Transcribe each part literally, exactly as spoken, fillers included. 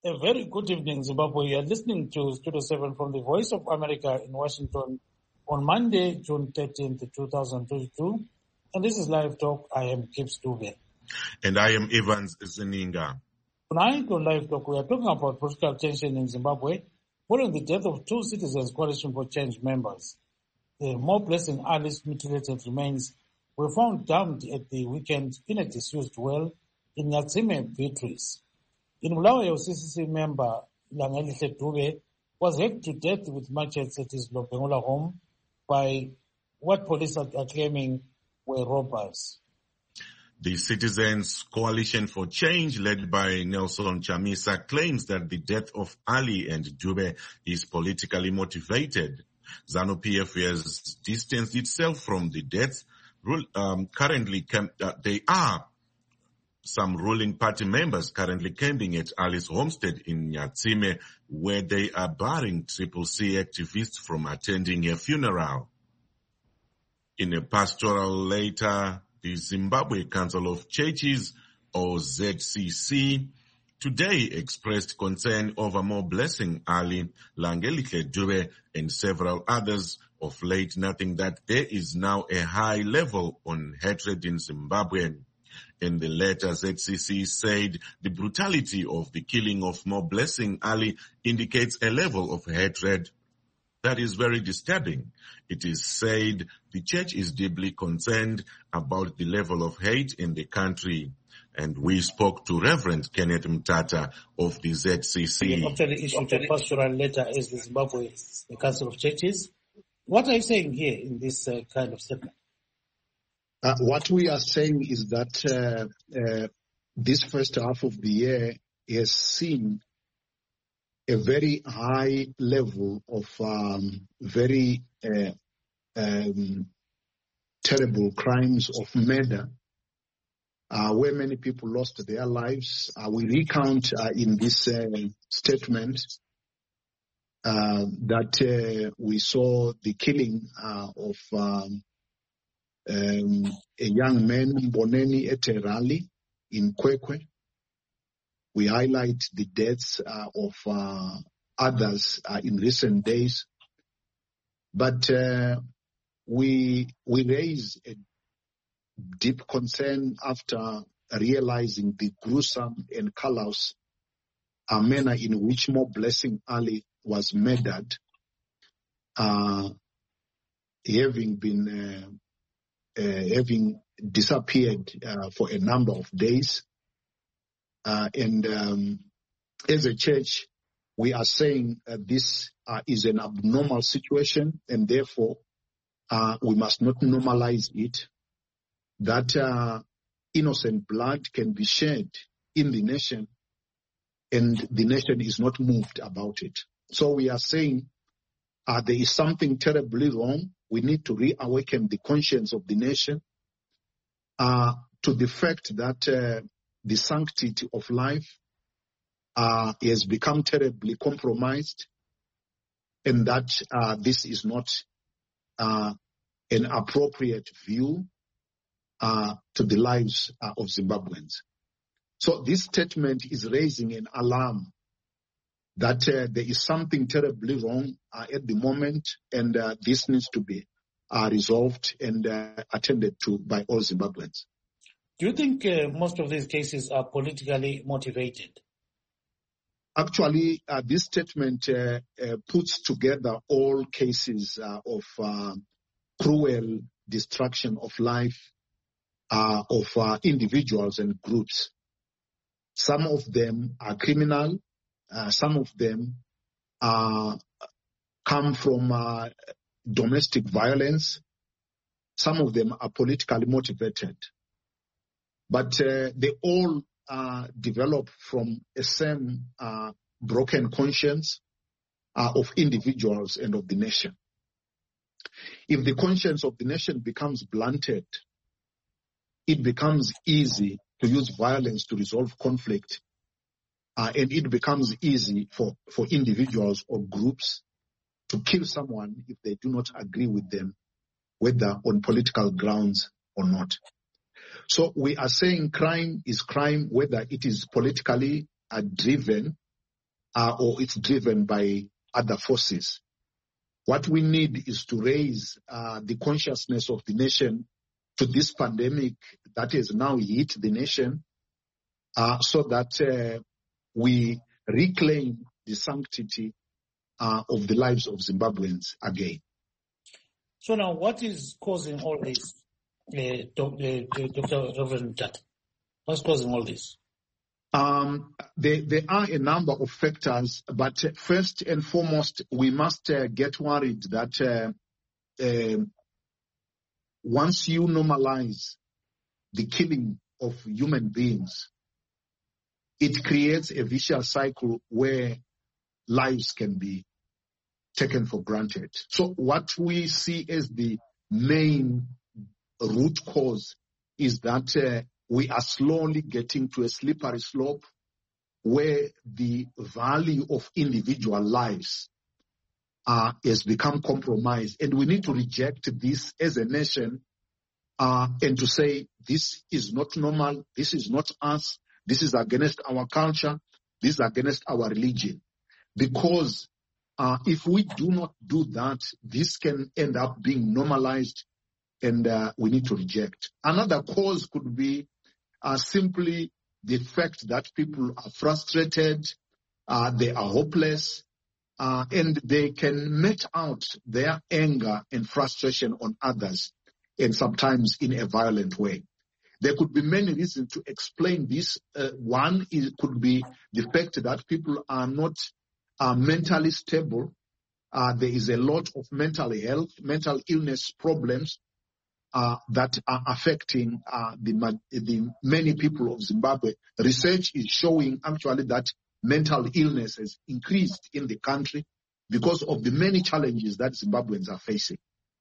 A very good evening, Zimbabwe. You are listening to Studio seven from the Voice of America in Washington on Monday, June thirteenth, twenty twenty-two. And this is Live Talk. I am Gibbs Dube. And I am Evans Zininga. Tonight on Live Talk, we are talking about political tension in Zimbabwe following the death of two Citizens Coalition for Change members. The More Blessing Alice mutilated remains were found dumped at the weekend in a disused well in Nyatsime, Beatrice. In Bulawayo, C C C member Langelihle Dube was hacked to death with machetes at his Lobengula home by what police are claiming were robbers. The Citizens Coalition for Change, led by Nelson Chamisa, claims that the death of Ali and Dube is politically motivated. ZANU-P F has distanced itself from the deaths. Um, currently, uh, they are some ruling party members currently camping at Ali's homestead in Nyatsime, where they are barring Triple C activists from attending a funeral. In a pastoral letter, the Zimbabwe Council of Churches, or Z C C, today expressed concern over More Blessing Ali, Langelihle Dube, and several others, of late noting that there is now a high level on hatred in Zimbabwe. In the letter, Z C C said the brutality of the killing of More Blessing Ali indicates a level of hatred that is very disturbing. It is said the church is deeply concerned about the level of hate in the country. And we spoke to Reverend Kenneth Mtata of the Z C C. You actually issued a pastoral letter as the Zimbabwe the Council of Churches. What are you saying here in this uh, kind of statement? Uh, what we are saying is that uh, uh, this first half of the year has seen a very high level of um, very uh, um, terrible crimes of murder, uh, where many people lost their lives. Uh, we recount uh, in this uh, statement uh, that uh, we saw the killing uh, of um, Um, a young man, Mboneni Eterali, in Kwekwe. We highlight the deaths uh, of uh, others uh, in recent days. But uh, we we raise a deep concern after realizing the gruesome and callous uh, manner in which More Blessing Ali was murdered, uh, having been uh, Uh, having disappeared uh, for a number of days. Uh, and um, as a church, we are saying uh, this uh, is an abnormal situation, and therefore uh, we must not normalize it, that uh, innocent blood can be shed in the nation, and the nation is not moved about it. So we are saying uh, there is something terribly wrong. We need to reawaken the conscience of the nation uh, to the fact that uh, the sanctity of life uh, has become terribly compromised, and that uh, this is not uh, an appropriate view uh, to the lives uh, of Zimbabweans. So this statement is raising an alarm that uh, there is something terribly wrong uh, at the moment, and uh, this needs to be uh, resolved and uh, attended to by all Zimbabweans. Do you think uh, most of these cases are politically motivated? Actually, uh, this statement uh, uh, puts together all cases uh, of uh, cruel destruction of life uh, of uh, individuals and groups. Some of them are criminal. Uh, some of them uh, come from uh, domestic violence. Some of them are politically motivated. But uh, they all uh, develop from a same uh, broken conscience uh, of individuals and of the nation. If the conscience of the nation becomes blunted, it becomes easy to use violence to resolve conflict. Uh, and it becomes easy for, for individuals or groups to kill someone if they do not agree with them, whether on political grounds or not. So we are saying crime is crime, whether it is politically uh, driven uh, or it's driven by other forces. What we need is to raise uh, the consciousness of the nation to this pandemic that has now hit the nation, uh, so that uh, we reclaim the sanctity uh, of the lives of Zimbabweans again. So now, what is causing all this, uh, Doctor Reverend Mthatha? What's causing all this? Um, there, there are a number of factors, but first and foremost, we must uh, get worried that uh, uh, once you normalize the killing of human beings, it creates a vicious cycle where lives can be taken for granted. So what we see as the main root cause is that uh, we are slowly getting to a slippery slope where the value of individual lives uh, has become compromised. And we need to reject this as a nation uh, and to say, this is not normal, this is not us, this is against our culture, this is against our religion. Because uh, if we do not do that, this can end up being normalized, and uh, we need to reject. Another cause could be uh, simply the fact that people are frustrated, uh, they are hopeless, uh, and they can met out their anger and frustration on others, and sometimes in a violent way. There could be many reasons to explain this. Uh, one is, could be the fact that people are not uh, mentally stable. Uh, there is a lot of mental health, mental illness problems uh, that are affecting uh, the, the many people of Zimbabwe. Research is showing actually that mental illness has increased in the country because of the many challenges that Zimbabweans are facing.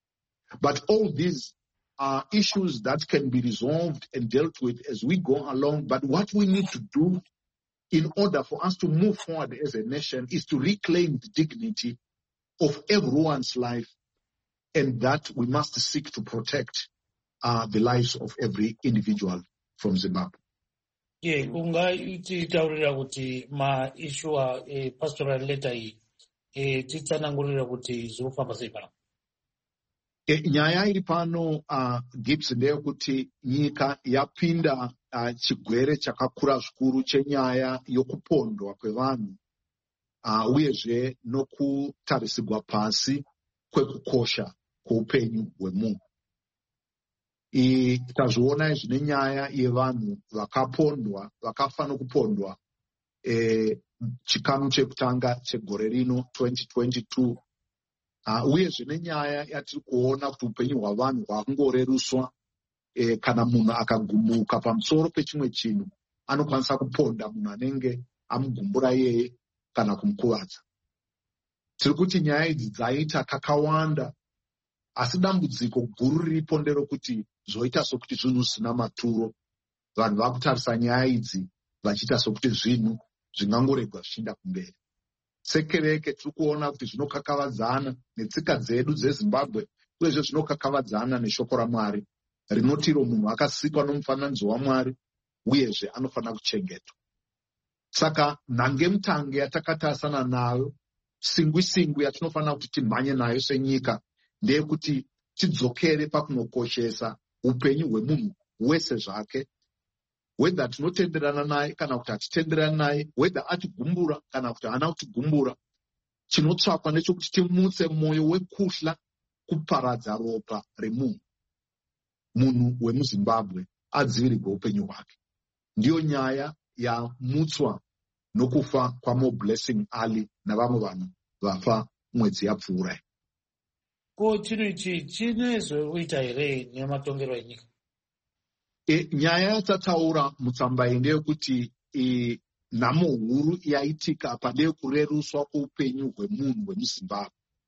But all these are issues that can be resolved and dealt with as we go along. But what we need to do in order for us to move forward as a nation is to reclaim the dignity of everyone's life, and that we must seek to protect uh, the lives of every individual from Zimbabwe. Yeah, ungaitaurira kuti ma issue a pastoral letter iyi eh titsanangurira kuti zvinofamba sei pano. E, nyaya iri pano uh, Gibbs ndeyekuti nyika yapinda uh, chigwere chakakura zvikuru chenyaya yokupondwa kwevanhu uh, uyezve nokutarisigwa pasi kwekukosha kweupenyu hwemunhu. Tazviona zvine nyaya yevanhu vakapondwa vakafa nokupondwa e, chikamu chekutanga chegore rino twenty twenty-two. Uh, uye zvine nyaya yatiri kuona kuti upenyu hwavanhu hwakungoreruswa eh, kana munhu akagumuka pamusoro pechimwe chinhu anokwanisa kuponda munhu anenge amugumbura yeye kana kumukuvadza. Tiri kuti nyaya idzi dzaita kakawanda, asi dambudziko guru riripo nderokuti zvoita sokuti zvinhu zvisina maturo. Vanhu vakutarisa nyaya idzi vachiita sokuti zvinhu zvingangoregwa zvichienda kumberi. Sekereke tiri kuona kuti zvinokakavadzana netsika dzedu dzeZimbabwe, uyezve zvinokakavadzana neshoko raMwari rinoti iro munhu akasikwa nomufananidzo waMwari uyezve anofanira kuchengetwa. Saka nhangemutange yatakatarisana nayo, singwi-singwi yatinofanira kuti timhanye nayo senyika, ndeyekuti tidzokere pakunokoshesa upenyu hwemunhu wese zvake, whether tinotenderana naye kana kuti hatitenderani naye, whether atigumbura kana kuti haana kutigumbura. Chinotsvakwa ndechokuti timutse mwoyo wekuhla kuparadza ropa remunhu, munhu wemuZimbabwe adzivirirwe upenyu hwake. Ndiyo nyaya yamutswa nokufa kwaMo Blessing Ali navamwe vanhu vafa mwedzi yapfuura. Ko chinhu ichi chinozoita here nematongero enyika? E, nyaya yatataura mutsamba iyi ndeyekuti e, nhamo huru yaitika pade kureruswa kweupenyu hwemunhu hwemuZimbabwe.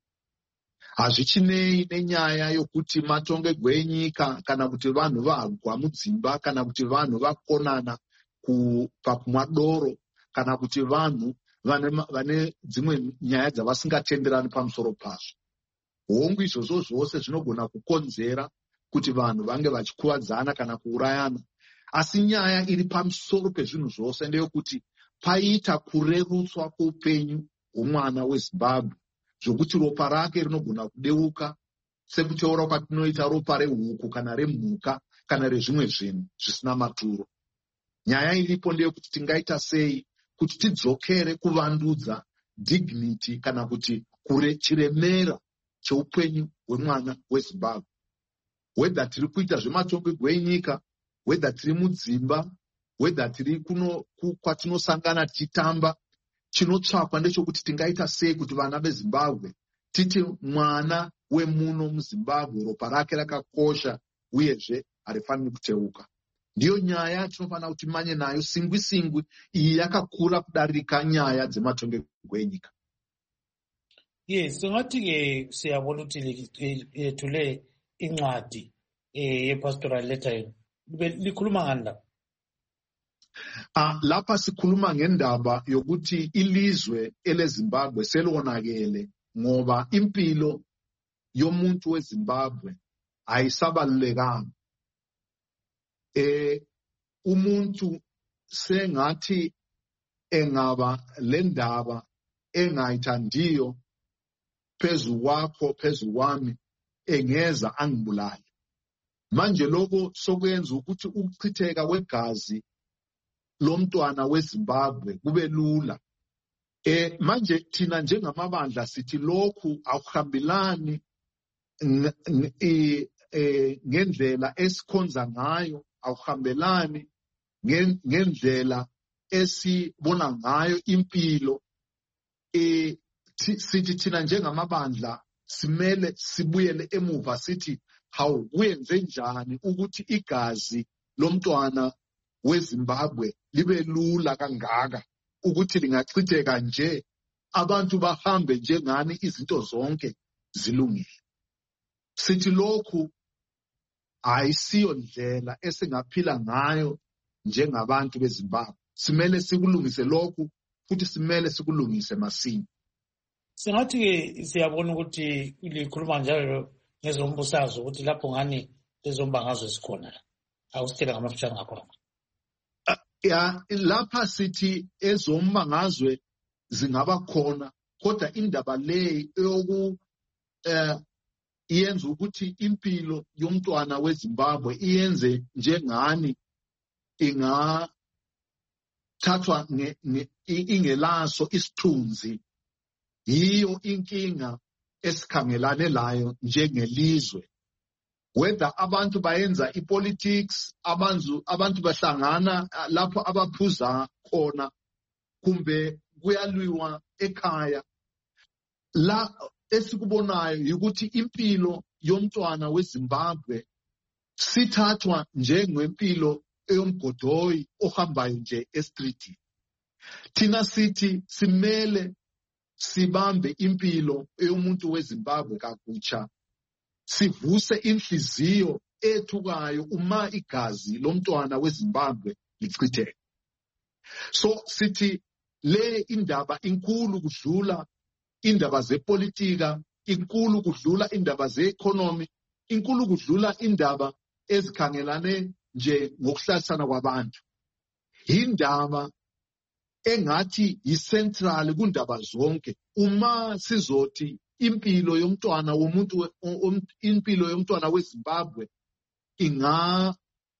Hazvichinei nenyaya yokuti matongerwe enyika kana kuti vanhu vagwa mudzimba kana kuti vanhu vakonana pakumwa doro kana kuti vanhu vane, vane dzimwe nyaya dzavasingatenderani pamusoro pazvo. Hongu izvozvo zvose zvinogona kukonzera kuti vanhu vange vachikuvadzana kana kuurayana. Asi nyaya iri pamusoro pezvinhu zvose ndeyokuti paita kurerutswa kweupenyu hwomwana weZimbabwe zvokuti ropa rake rinogona kudeuka sekuteura kwatinoita ropa rehuku kana remhuka kana rezvimwe zvinhu zvisina maturo. Nyaya iripo ndeyekuti tingaita sei kuti tidzokere kuvandudza dignity kana kuti kure chiremera cheupenyu hwemwana weZimbabwe. Whether tiri kuita zvematongerwo enyika, whether tiri mudzimba, whether tiri kuno kwatinosangana tichitamba, chinotsvakwa ndechekuti tingaita sei kuti vana veZimbabwe titi mwana wemuno muZimbabwe ropa rake rakakosha uyezve harifaniri kuteuka. Ndiyo nyaya tinofanira kuti manye nayo singwi singwi iyi yakakura kudarika nyaya dzematongerwo enyika. Yes, singathi ke siyabona ukuthi yethule incwadi ye-pastoral letter likhuluma ngani? Ah, lapha sikhuluma ngendaba yokuthi ilizwe eleZimbabwe selonakele ngoba impilo yomuntu weZimbabwe ayisabalulekanga. Eh umuntu sengathi engaba lendaba engayithandiyo phezu kwakho phezu kwami engeza angibulale. Manje lokho sokwenza ukuthi ukuchitheka kwegazi lomntwana weZimbabwe kube lula. Eh manje thina njengamabandla sithi lokhu akuhambelani ngendlela esikhonza ngayo, akuhambelani ngendlela esibona ngayo impilo. Eh sithi thina njengamabandla simele sibuyele emuva sithi hawu kuyenze njani ukuthi igazi lomntwana weZimbabwe libe lula kangaka ukuthi lingachitheka nje abantu bahambe njengani izinto zonke zilungile. Sithi lokhu ayisiyo ndlela esingaphila ngayo njengabantu beZimbabwe. Simele sikulungise lokhu futhi simele sikulungise masinya. Singathi ke siyabona ukuthi likhuluma njalo ngezombusazwe ukuthi lapho ngani lezombangazwe sikhona la. Awusitela ngamafutha ngakho. Ya lapha sithi ezombangazwe zingaba khona kodwa indaba le eyoku eh iyenza ukuthi impilo yomntwana weZimbabwe iyenze njengani inga thathwa ingelaso isithunzi. Yiyo inkinga esikhangelane layo njengelizwe. Whether abantu bayenza ipolitics, abantu abantu bahlangana lapho abaphuza khona kumbe kuyalwiwa ekhaya, la esikubonayo ukuthi impilo yomntwana weZimbabwe sithathwa njengempilo eyomgodoyi ohambayo nje estriti. Thina sithi simele sibambe impilo eyomuntu weZimbabwe kakutsha, sivuse inhliziyo ethukayo uma igazi lomntwana weZimbabwe lichitheka. So sithi le indaba inkulu kudlula indaba zepolitika, inkulu kudlula indaba ze-economy, inkulu kudlula indaba ezikhangelane nje ngokuhlalisana kwabantu. Indaba engathi yi-central kundaba zonke uma sizothi impilo yomntwana womuntu impilo yomntwana weZimbabwe inga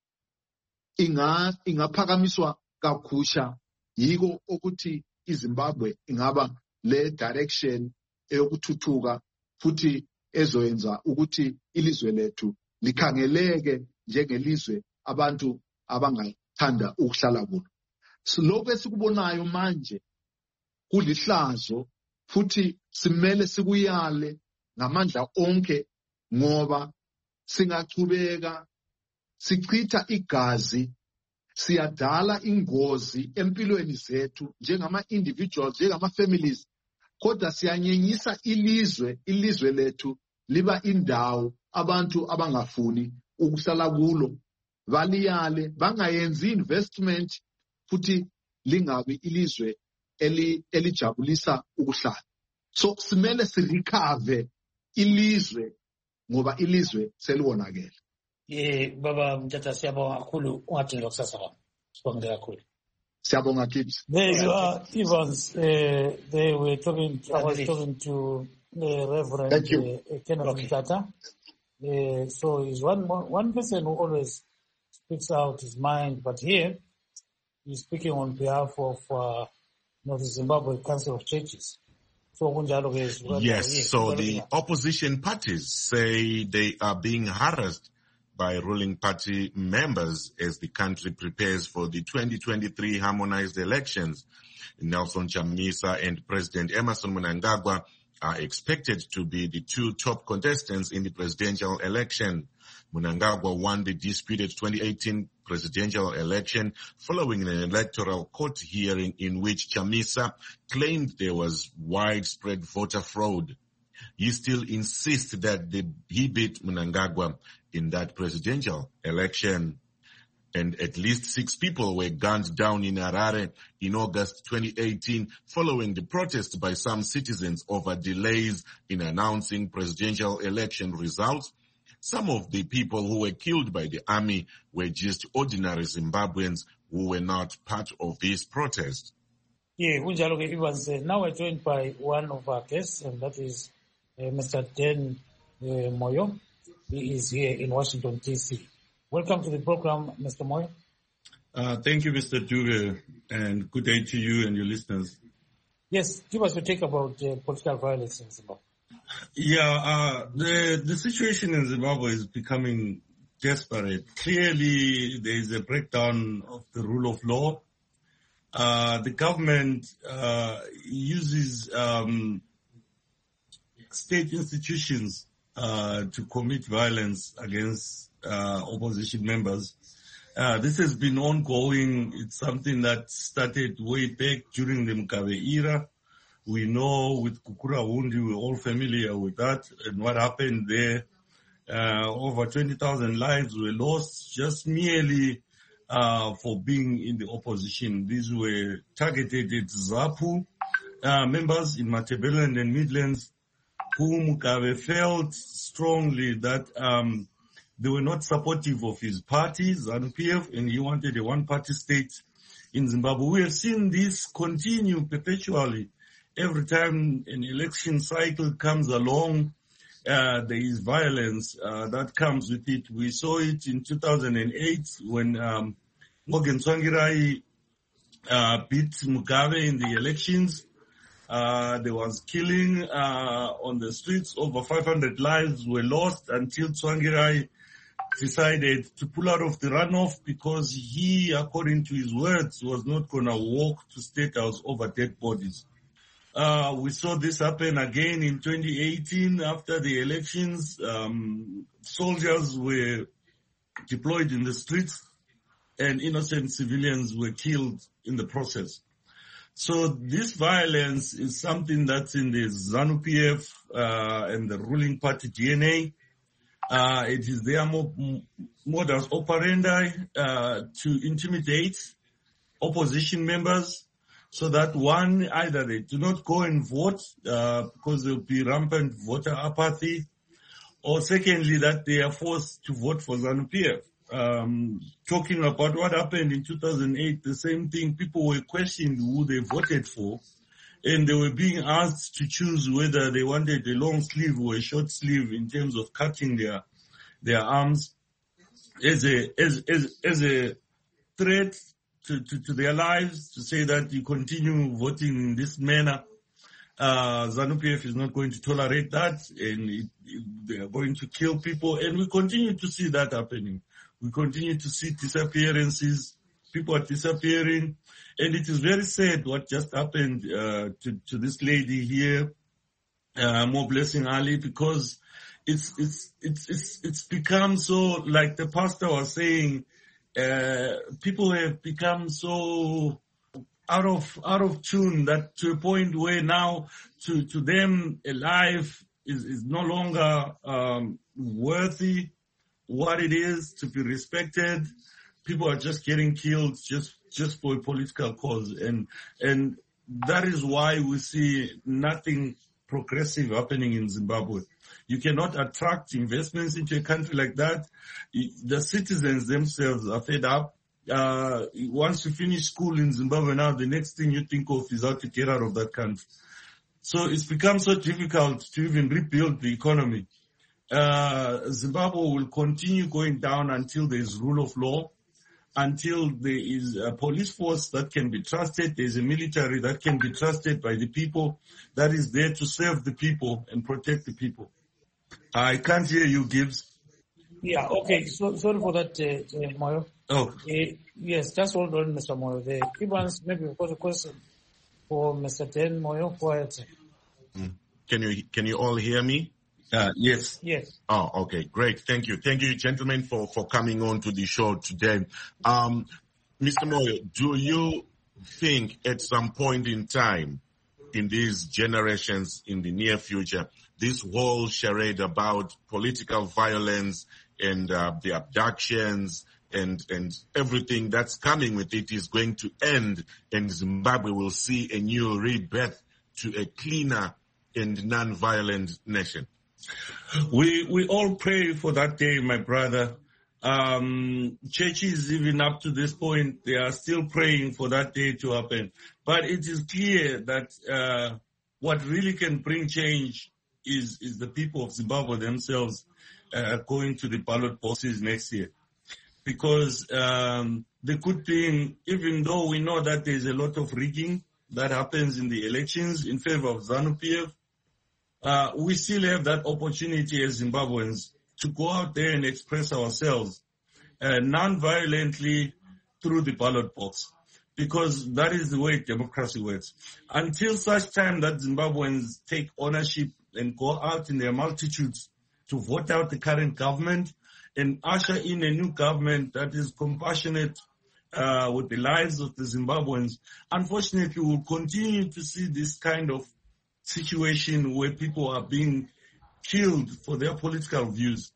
inga ingaphakamiswa kakhusha, yiko ukuthi iZimbabwe ingaba le direction eyokuthuthuka futhi ezoyenza ukuthi ilizwe lethu likhangeleke njengelizwe abantu abangathanda ukuhlala kulo. So lokho esikubonayo manje kulihlazo futhi simele sikuyale ngamandla onke ngoba singachubeka sichitha igazi siyadala ingozi empilweni zethu njengama individuals njengama families, kodwa siyanyenyisa ilizwe ilizwe lethu liba indawo abantu abangafuni ukuhlala kulo, baliyale bangayenzi investment futhi lingabi ilizwe eli elijabulisa ukuhlala. So simele sirecover ilizwe ngoba ilizwe seliwonakele. Eh baba Mthatha siyabonga kakhulu ungadinga kusasa kwami. Sibonge kakhulu. Siyabonga Gibbs. There you are, Evans. Uh, they were talking. I was talking to uh, Reverend Thank you. uh, Kenneth Okay. Mtata. Uh, so he's one one person who always speaks out his mind, but here he's speaking on behalf of uh, you know, the Zimbabwe Council of Churches. So kunjalo ke zikwazi- Yes, so the yeah. opposition parties say they are being harassed by ruling party members as the country prepares for the twenty twenty-three harmonized elections. Nelson Chamisa and President Emerson Mnangagwa are expected to be the two top contestants in the presidential election. Mnangagwa won the disputed twenty eighteen presidential election following an electoral court hearing in which Chamisa claimed there was widespread voter fraud. He still insists that the, he beat Mnangagwa in that presidential election. And at least six people were gunned down in Harare in August twenty eighteen following the protest by some citizens over delays in announcing presidential election results. Some of the people who were killed by the army were just ordinary Zimbabweans who were not part of this protest. Yeah, kunjalo ke Evans. Uh, now we're joined by one of our guests, and that is uh, Mister Dan uh, Moyo. He is here in Washington, D C. Welcome to the program, Mister Moyo. Uh, thank you, Mister Dube, and good day to you and your listeners. Yes, give us your take about uh, political violence in Zimbabwe. Yeah, uh, the the situation in Zimbabwe is becoming desperate. Clearly, there is a breakdown of the rule of law. Uh, the government uh, uses um, state institutions uh, to commit violence against uh, opposition members. Uh, this has been ongoing. It's something that started way back during the Mugabe era. We know with Kukurahundi, we're all familiar with that and what happened there. Uh, over twenty thousand lives were lost just merely uh, for being in the opposition. These were targeted at ZAPU uh, members in Matabeleland and Midlands, who Mugabe felt strongly that um, they were not supportive of his party, ZANU P F, and he wanted a one-party state in Zimbabwe. We have seen this continue perpetually. Every time an election cycle comes along, uh, there is violence uh, that comes with it. We saw it in two thousand eight when um, Morgan Tsvangirai uh, beat Mugabe in the elections. Uh, there was killing uh, on the streets. Over five hundred lives were lost until Tsvangirai decided to pull out of the runoff because he, according to his words, was not going to walk to State House over dead bodies. Uh, we saw this happen again in twenty eighteen after the elections. Um, soldiers were deployed in the streets and innocent civilians were killed in the process. So this violence is something that's in the ZANU P F uh, and the ruling party D N A. Uh, it is their modus operandi uh, to intimidate opposition members, so that one, either they do not go and vote uh, because there will be rampant voter apathy, or secondly, that they are forced to vote for ZANU P F. Um, talking about what happened in two thousand eight, the same thing, people were questioning who they voted for, and they were being asked to choose whether they wanted a long sleeve or a short sleeve in terms of cutting their their arms as a as as, as a threat To, to, to their lives, to say that you continue voting in this manner. Uh, ZANU P F is not going to tolerate that, and it, it, they are going to kill people, and we continue to see that happening. We continue to see disappearances. People are disappearing, and it is very sad what just happened uh, to, to this lady here, uh, More Blessing Ali, because it's it's it's it's it's become so, like the pastor was saying. Uh, people have become so out of out of tune that to a point where now to to them a life is is no longer um, worthy what it is to be respected. People are just getting killed just just for a political cause, and and that is why we see nothing progressive happening in Zimbabwe. You cannot attract investments into a country like that. The citizens themselves are fed up. Uh, once you finish school in Zimbabwe now, the next thing you think of is how to get out of that country. So it's become so difficult to even rebuild the economy. Uh, Zimbabwe will continue going down until there is rule of law, until there is a police force that can be trusted, there is a military that can be trusted by the people, that is there to serve the people and protect the people. I can't hear you, Gibbs. Yeah, okay. So, sorry for that, uh, uh, Moyo. Oh. Uh, yes, just hold on, Mister Moyo. The Evans, maybe we've got a question for Mister Dan Moyo. Go ahead. Mm. Can you can you all hear me? Uh, yes. Yes. Oh, okay, great. Thank you. Thank you, gentlemen, for, for coming on to the show today. Um, Mister Moyo, do you think at some point in time in these generations in the near future, this whole charade about political violence and uh, the abductions and, and everything that's coming with it is going to end, and Zimbabwe will see a new rebirth to a cleaner and non-violent nation? We we all pray for that day, my brother. Um, churches, even up to this point, they are still praying for that day to happen. But it is clear that uh, what really can bring change is is the people of Zimbabwe themselves uh, going to the ballot boxes next year. Because um, the good thing, even though we know that there's a lot of rigging that happens in the elections in favor of ZANU-P F, Uh, we still have that opportunity as Zimbabweans to go out there and express ourselves uh, non-violently through the ballot box, because that is the way democracy works. Until such time that Zimbabweans take ownership and go out in their multitudes to vote out the current government and usher in a new government that is compassionate uh, with the lives of the Zimbabweans, unfortunately we'll continue to see this kind of situation where people are being killed for their political views.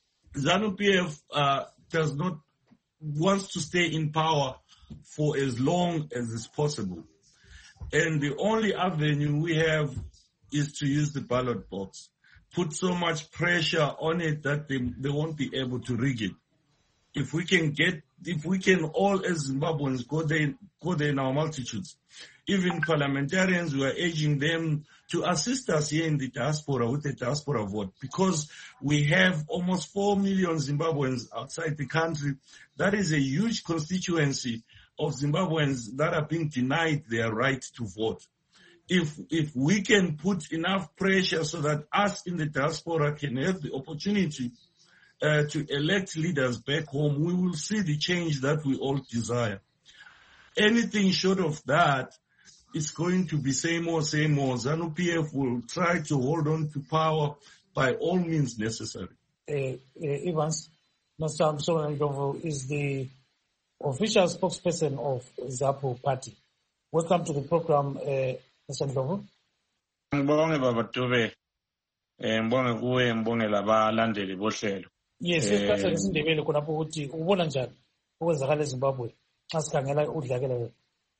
ZANU-P F uh, does not wants to stay in power for as long as is possible, and the only avenue we have is to use the ballot box. Put so much pressure on it that they they won't be able to rig it. If we can get, if we can all as Zimbabweans go there, go there in our multitudes. Even parliamentarians, we are urging them to assist us here in the diaspora with the diaspora vote, because we have almost four million Zimbabweans outside the country. That is a huge constituency of Zimbabweans that are being denied their right to vote. If, if we can put enough pressure so that us in the diaspora can have the opportunity uh, to elect leaders back home, we will see the change that we all desire. Anything short of that, it's going to be same old, same old. ZANU-P F will try to hold on to power by all means necessary. Uh, uh, Evans, Mister Msonga is the official spokesperson of ZAPU party. Welcome to the program, uh, Mister Ndlovu. Ngibonge baba Dube. Eh ngibonge kuwe, ngibonge labalandeli bohlelo. Yes, isikhathi lesindebele khonapho ukuthi ubona njani okwenzakala eZimbabwe xa sikhangela udlakela wena.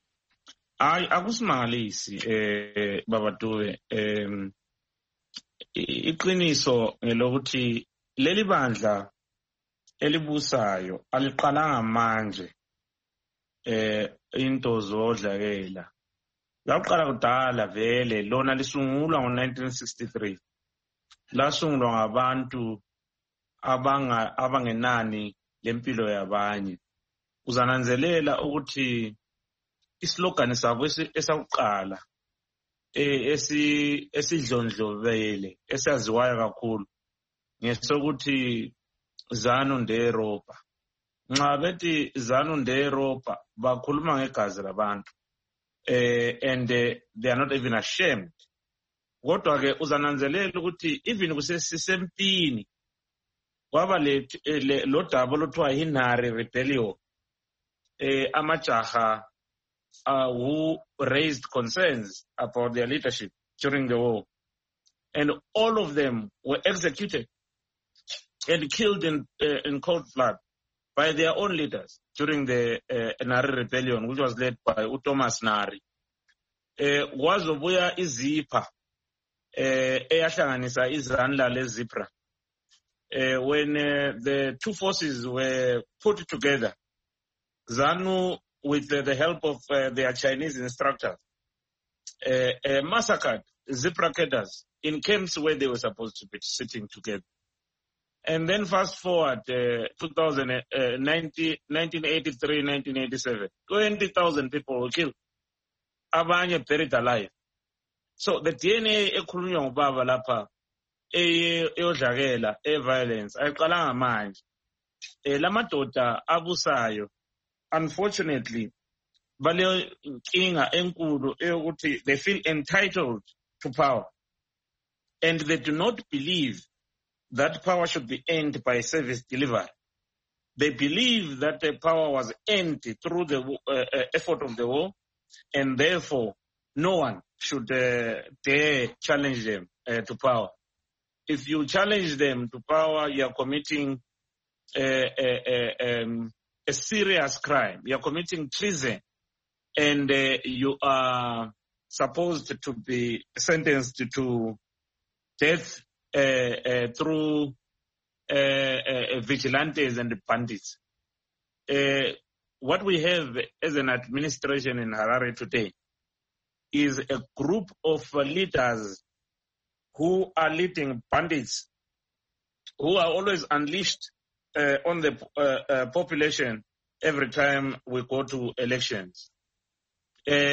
Hayi akusimangalisi eh baba Dube, em iqiniso ngelokuthi leli bandla elibusayo aliqalanga manje eh into zodlakela. Laqala kudala vele, lona lisungulwa ngo nineteen sixty-three. Lasungulwa ngabantu abanga abangenani lempilo yabanye. Uzananzelela ukuthi islogan sabo esakuqala eh esi esidlondlobele esaziwayo kakhulu ngesokuthi ZANU ndeRopa. Nxa bethi ZANU ndeRopa bakhuluma ngegazi labantu. Uh, and uh, they are not even ashamed. Kodwa ke uzananzelela ukuthi even kusesempini kwaba le lo daba lothiwa Inari rebellion, eh amajaha uh, who raised concerns about their leadership during the war, and all of them were executed and killed in uh, in cold blood by their own leaders during the uh, Inari rebellion, which was led by uThomas Nari. Eh wazobuya iZipha eh eyahlanganisa iZanla leZipra. Eh when uh, the two forces were put together, ZANU, with uh, the help of uh, their Chinese instructors, uh, uh, massacred Zipra cadres in camps where they were supposed to be sitting together. And then fast forward, uh, two thousand, uh, nineteen eighty-three, nineteen eighty-seven, twenty thousand people were killed. Abanye buried alive. So the D N A ekhulunywa ngubaba lapha eyodlakela e-violence ayiqalanga manje. Lamadoda abusayo, unfortunately, bale inkinga enkulu eyokuthi they feel entitled to power, and they do not believe that power should be earned by service delivery. They believe that the power was earned through the uh, effort of the war, and therefore no one should uh, dare challenge them uh, to power. If you challenge them to power, you are committing uh, uh, uh, um, a serious crime. You are committing treason, and uh, you are supposed to be sentenced to death uh, uh, through uh, uh, vigilantes and bandits. Uh, what we have as an administration in Harare today is a group of uh, leaders who are leading bandits, who are always unleashed uh, on the uh, uh, population every time we go to elections. Uh,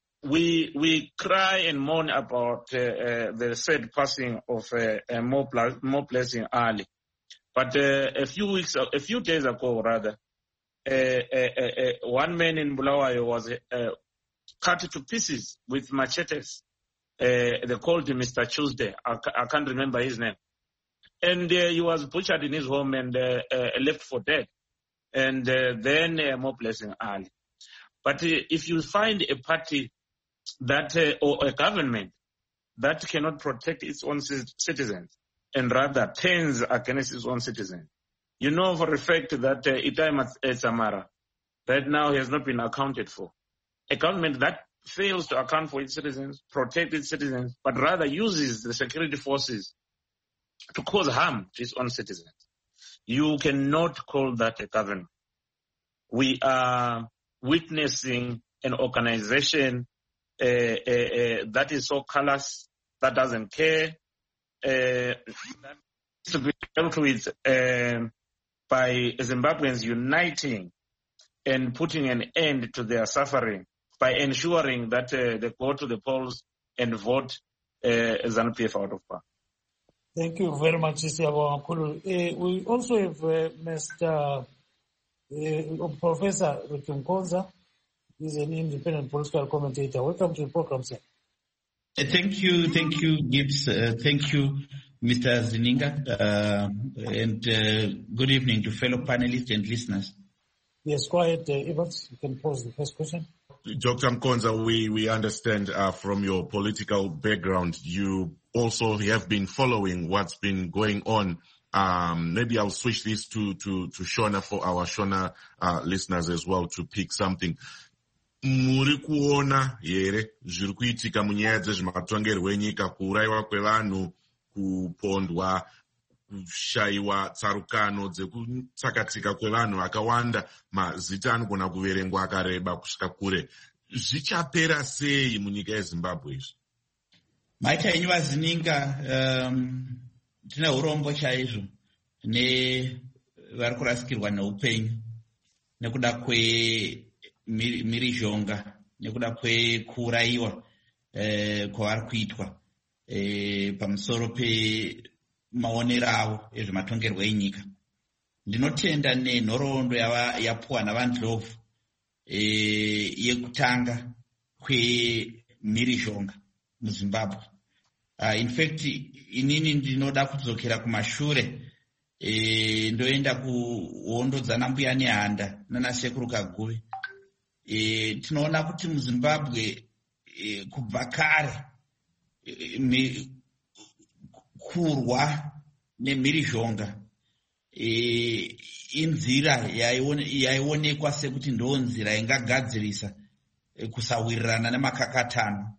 we we cry and mourn about uh, uh, the sad passing of uh, uh, Mo Blessing Ali, but uh, a few weeks, a few days ago, rather, uh, uh, uh, one man in Bulawayo was uh, cut to pieces with machetes. Uh, they called him Mister Tuesday. I, I can't remember his name, and uh, he was butchered in his home and uh, uh, left for dead. And uh, then uh, Mo Blessing Ali. But uh, if you find a party that, uh, or a government that cannot protect its own citizens and rather turns against its own citizens, you know for a fact that uh, Itai Samara right now has not been accounted for. A government that fails to account for its citizens, protect its citizens, but rather uses the security forces to cause harm to its own citizens. You cannot call that a government. We are witnessing an organization uh, uh, uh, that is so callous, that doesn't care, uh, that needs to be dealt with uh, by Zimbabweans uniting and putting an end to their suffering by ensuring that uh, they go to the polls and vote uh, ZANU-P F out of power. Thank you very much, Isiabo Ankulu. Uh, we also have uh, Mister Uh, Professor Ricky Mkonza. He's an independent political commentator. Welcome to the program, sir. Uh, thank you, thank you, Gibbs. Uh, thank you, Mister Zininga, uh, and uh, good evening to fellow panelists and listeners. Yes, go ahead, uh, Evans. You can pose the first question. Doctor Mkonza, we, we understand uh, from your political background, you also have been following what's been going on. Um, maybe I'll switch this to, to, to Shona for our Shona uh, listeners as well to pick something. Muri kuona here zviri kuitika munyaya dzezvematongerwo enyika, kuuraiwa kwevanhu, kupondwa, kushaiwa tsarukano dzekutsakatika kwevanhu vakawanda, mazita anogona kuverengwa akareba kusvika kure. Zvichapera sei munyika yeZimbabwe izvi? Maita enyu vazininga, um, tina urombo chaizvo ne vari kurasikirwa neupenyu nekuda kwemhirizhonga, nekuda kwekuuraiwa eh, kwavari kuitwa eh, pamusoro pemaonero avo ezvematongerwo enyika. Ndinotenda nenhoroondo yapuwa navanhlovu eh, yekutanga kwemhirizhonga muZimbabwe. Uh, in fact, inini ndinoda kudzokera kumashure e, ndoenda kuhondo dzana mbuya nehanda nana sekuru Kaguve. E, tinoona kuti muZimbabwe e, kubva kare e, mi, kurwa nemhirizhonga e, inzira yaionekwa sekuti ndo nzira ingagadzirisa e, kusawirirana nemakakatano.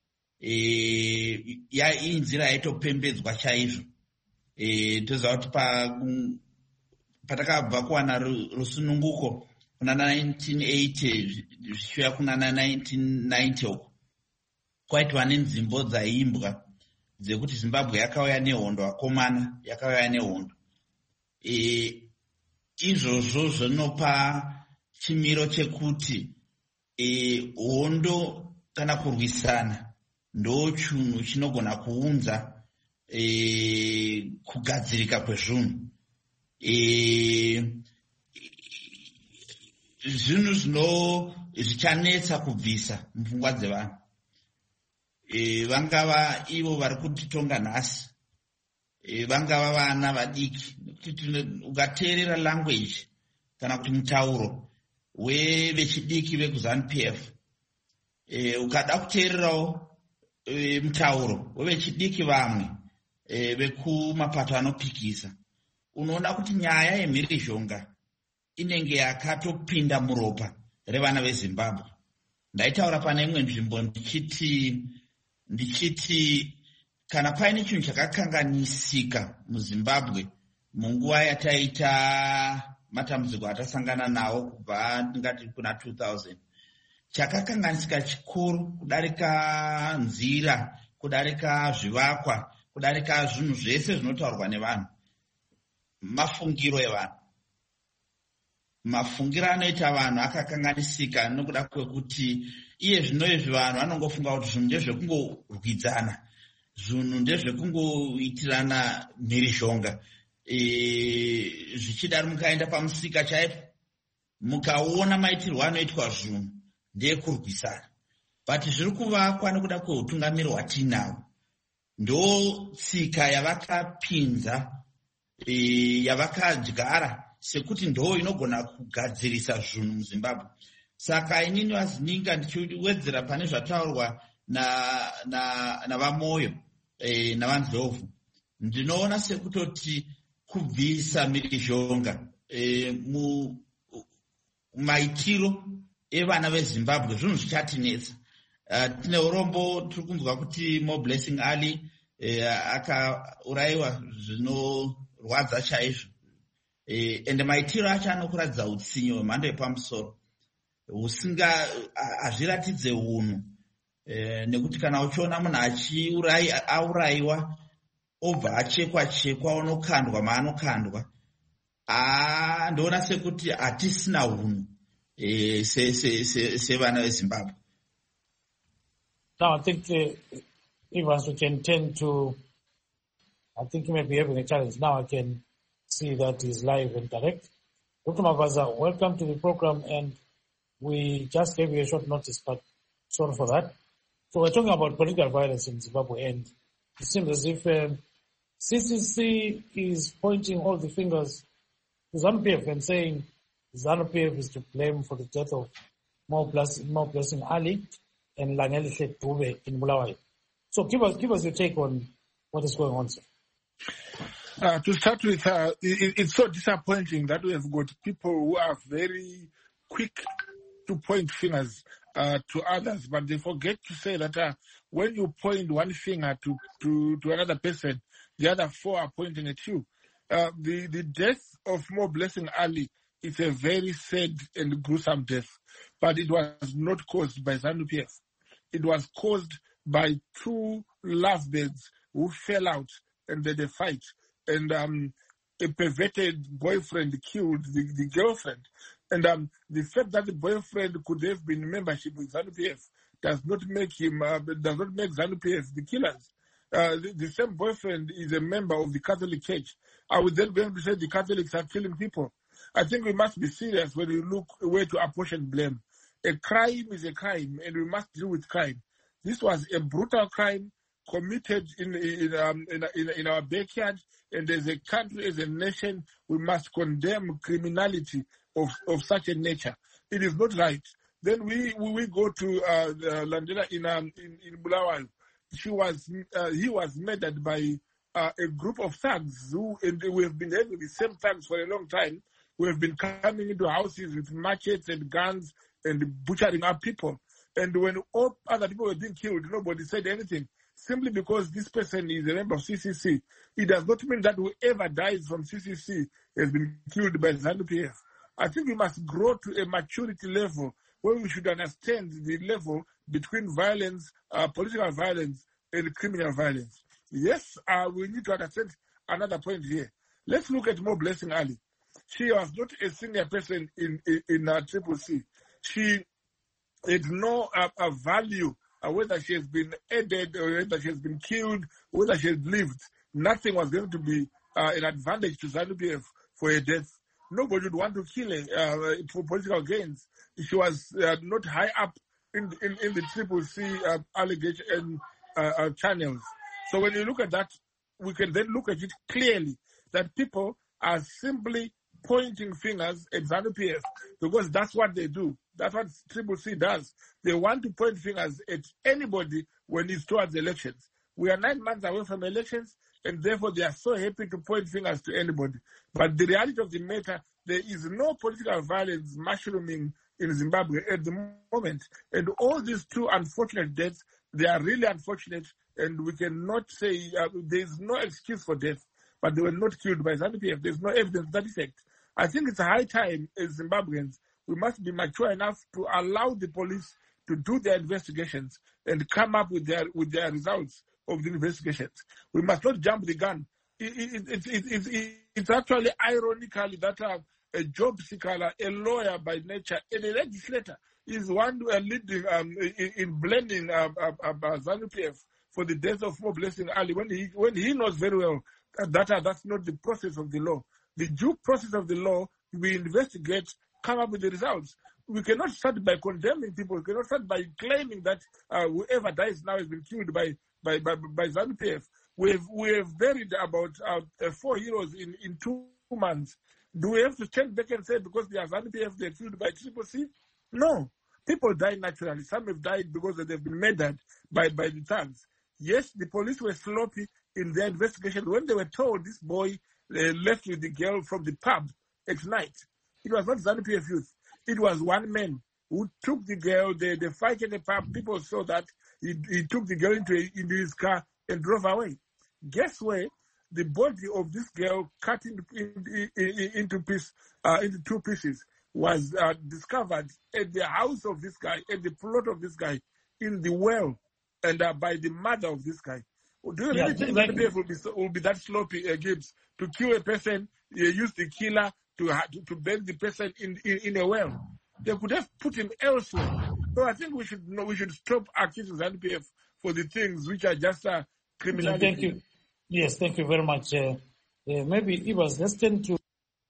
E, ya inzira yaitopembedzwa chaizvo. E, toziva kuti pa patakabva kuwana rusununguko kuna nineteen eighty zvichiuya kuna nineteen ninety uko kwaitwa nenzimbo dzaimbwa dzekuti Zimbabwe yakauya nehondo, vakomana yakauya nehondo. E, izvozvo zvinopa chimiro chekuti e, hondo kana kurwisana ndo chinhu chinogona kuunza e, kugadzirika kwezvinhu. E, zvinhu zvino zvichanetsa kubvisa mupfungwa dzevanhu. E, vangava ivo vari kutitonga nhasi, e, vangava vana vadiki. Ukateerera language kana kuti mutauro wevechidiki vekuZANU P F, e, ukada kuteererawo e, mutauro wevechidiki vamwe e, vekumapato anopikisa, unoona kuti nyaya yemhirizhonga inenge yakatopinda muropa revana veZimbabwe. Ndaitaura pane imwe nzvimbo ndichiti ndichiti kana paine chinhu chakakanganisika muZimbabwe munguva yataita matambudziko atasangana nawo kubva ndingati kuna two thousand, chakakanganisika chikuru kudarika nzira, kudarika zvivakwa, kudarika zvinhu zvese zvinotaurwa nevanhu, mafungiro evanhu. Mafungiro anoita vanhu akakanganisika nokuda kwekuti iye zvino izvi vanhu vanongofunga kuti zvinhu ndezvekungorwidzana, zvinhu ndezvekungoitirana mhirizhonga. E, zvichidaro mukaenda pamusika chaipo mukaona maitirwo anoitwa zvinhu ndeekurwisana. But zviri kuvakwa nekuda kweutungamiri hwatiinawo ndo tsika yavakapinza, e, yavakadyara sekuti ndo inogona kugadzirisa zvinhu muZimbabwe. Saka inini vazininga ndichiwedzera pane zvataurwa na na navamoyo e, navanzovhu, ndinoona sekutoti kubvisa mhirizhonga e, mu maitiro evana veZimbabwe zvinhu zvichatinetsa. Uh, tine urombo tiri kunzwa kuti Mo Blessing Ali e, akaurayiwa zvinorwadza chaizvo. E, ende maitiro acho anokuradza utsinyo hwemhando yepamusoro husinga hazviratidze unhu. E, nekuti kana uchiona munhu aurayiwa obva achekwa chekwa unokandwa maanokandwa, ah, ndoona sekuti hatisina unhu e, sevana veZimbabwe. Now I think uh, Evans, we can tend to, I think you may be having a challenge. Now I can see that is live and direct. Doctor Mavaza, welcome to the program, and we just gave you a short notice, but sorry for that. So we're talking about political violence in Zimbabwe, and it seems as if um, C C C is pointing all the fingers to ZANU P F and saying ZANU P F is to blame for the death of Mo Blessing Ali and Langelihle Dube in Bulawayo. So give us give us your take on what is going on, sir. Uh, to start with, uh, it, it's so disappointing that we have got people who are very quick to point fingers uh, to others, but they forget to say that uh, when you point one finger to, to, to another person, the other four are pointing at you. Uh, the, the death of Mo Blessing Ali is a very sad and gruesome death, but it was not caused by ZANU P F. It was caused by two lovebirds who fell out and then they fight. And um, a perverted boyfriend killed the, the girlfriend. And um, the fact that the boyfriend could have been in membership with ZANU P F does not make him, uh, does not make ZANU P F the killers. Uh, the, the same boyfriend is a member of the Catholic Church. Are we then going to say the Catholics are killing people? I think we must be serious when we look away to apportion blame. A crime is a crime, and we must deal with crime. This was a brutal crime committed in in, um, in, in, in our backyard, and as a country, as a nation, we must condemn criminality of, of such a nature. It is not right. Then we we, we go to uh, Landela in, um, in in Bulawayo. She was uh, he was murdered by uh, a group of thugs who, and we have been having the same thugs for a long time. We have been coming into houses with machetes and guns and butchering up people. And when all other people were being killed, nobody said anything. Simply because this person is a member of C C C, it does not mean that whoever dies from C C C has been killed by ZANU P F. I think we must grow to a maturity level where we should understand the level between violence, uh, political violence, and criminal violence. Yes, uh, we need to understand another point here. Let's look at Mo Blessing Ali. She was not a senior person in in, in uh, Triple C. She had no uh, uh, value, uh, whether she has been aided or whether she has been killed, whether she has lived. Nothing was going to be uh, an advantage to ZANU-P F for her death. Nobody would want to kill her uh, for political gains. She was uh, not high up in in, in the Triple C uh, allegation uh, uh, channels. So when you look at that, we can then look at it clearly that people are simply pointing fingers at ZANU-P F because that's what they do. That's what Triple C does. They want to point fingers at anybody when it's towards elections. We are nine months away from elections, and therefore they are so happy to point fingers to anybody. But the reality of the matter, there is no political violence mushrooming in Zimbabwe at the moment. And all these two unfortunate deaths, they are really unfortunate, and we cannot say uh, there is no excuse for death, but they were not killed by ZANU-P F. There's no evidence to that effect. I think it's high time as Zimbabweans, we must be mature enough to allow the police to do their investigations and come up with their with their results of the investigations. We must not jump the gun. It, it, it, it, it, it's actually ironically that uh, a job seeker, a lawyer by nature, and a legislator is one uh, leading um, in, in blending uh, uh, uh, ZANU-P F for the death of Mo Blessing Ali when he when he knows very well that, that uh, that's not the process of the law. The due process of the law, we investigate, come up with the results. We cannot start by condemning people. We cannot start by claiming that uh, whoever dies now has been killed by by by, by ZANU-P F. We've we've buried about uh, four heroes in, in two months. Do we have to stand back and say because they are ZANU-P F they're killed by Triple C? No. People die naturally. Some have died because they've been murdered by, by the thugs. Yes, the police were sloppy in their investigation when they were told this boy uh, left with the girl from the pub at night. It was not ZANU-P F youth. It was one man who took the girl, they, they fight in the pub. People saw that. He, he took the girl into, a, into his car and drove away. Guess where? The body of this girl cut into, in, in, into, piece, uh, into two pieces was uh, discovered at the house of this guy, at the plot of this guy, in the well, and uh, by the mother of this guy. Do you really yeah, think like, that will be, will be that sloppy, uh, Gibbs, to kill a person, uh, use the killer to, uh, to to bury the person in, in, in a well? They could have put him elsewhere. So I think we should no, we should stop accusing ZANU-P F for the things which are just uh, criminality. Thank you. Yes, thank you very much. Uh, uh, maybe it was let's turn to.